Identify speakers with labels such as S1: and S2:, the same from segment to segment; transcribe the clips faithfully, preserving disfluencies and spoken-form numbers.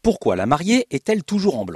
S1: Pourquoi la mariée est-elle toujours en blanc ?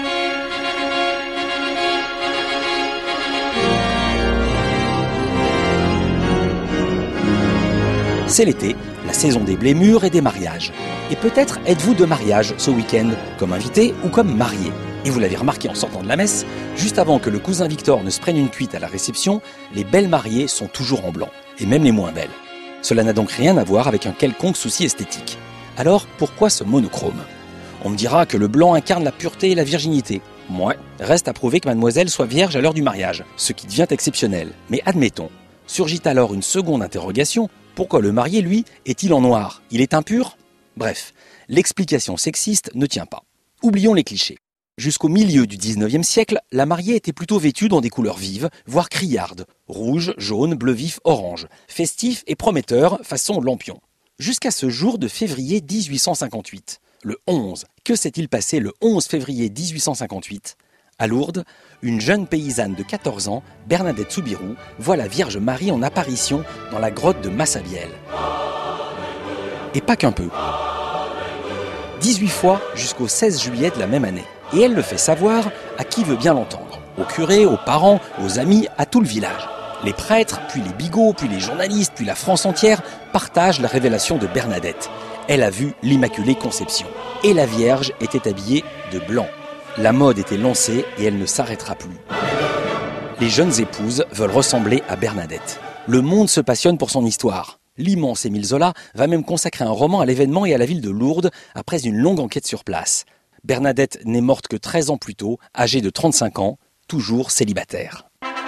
S1: C'est l'été, la saison des blés mûrs et des mariages. Et peut-être êtes-vous de mariage ce week-end, comme invité ou comme marié. Et vous l'avez remarqué en sortant de la messe, juste avant que le cousin Victor ne se prenne une cuite à la réception, les belles mariées sont toujours en blanc, et même les moins belles. Cela n'a donc rien à voir avec un quelconque souci esthétique. Alors pourquoi ce monochrome ? On me dira que le blanc incarne la pureté et la virginité. Moi, reste à prouver que mademoiselle soit vierge à l'heure du mariage, ce qui devient exceptionnel. Mais admettons, surgit alors une seconde interrogation. Pourquoi le marié, lui, est-il en noir ? Il est impur ? Bref, l'explication sexiste ne tient pas. Oublions les clichés. Jusqu'au milieu du dix-neuvième siècle, la mariée était plutôt vêtue dans des couleurs vives, voire criardes. Rouge, jaune, bleu vif, orange. Festif et prometteur, façon lampion. Jusqu'à ce jour de février dix-huit cent cinquante-huit. Le onze. Que s'est-il passé le onze février dix-huit cent cinquante-huit ? À Lourdes, une jeune paysanne de quatorze ans, Bernadette Soubirous, voit la Vierge Marie en apparition dans la grotte de Massabielle. Et pas qu'un peu. dix-huit fois jusqu'au seize juillet de la même année. Et elle le fait savoir à qui veut bien l'entendre. Aux curés, aux parents, aux amis, à tout le village. Les prêtres, puis les bigots, puis les journalistes, puis la France entière partagent la révélation de Bernadette. Elle a vu l'Immaculée Conception. Et la Vierge était habillée de blanc. La mode était lancée et elle ne s'arrêtera plus. Les jeunes épouses veulent ressembler à Bernadette. Le monde se passionne pour son histoire. L'immense Émile Zola va même consacrer un roman à l'événement et à la ville de Lourdes après une longue enquête sur place. Bernadette n'est morte que treize ans plus tôt, âgée de trente-cinq ans, toujours célibataire.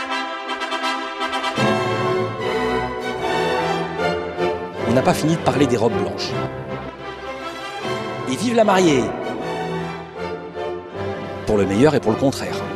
S1: On n'a pas fini de parler des robes blanches. Et vive la mariée ! Pour le meilleur et pour le contraire.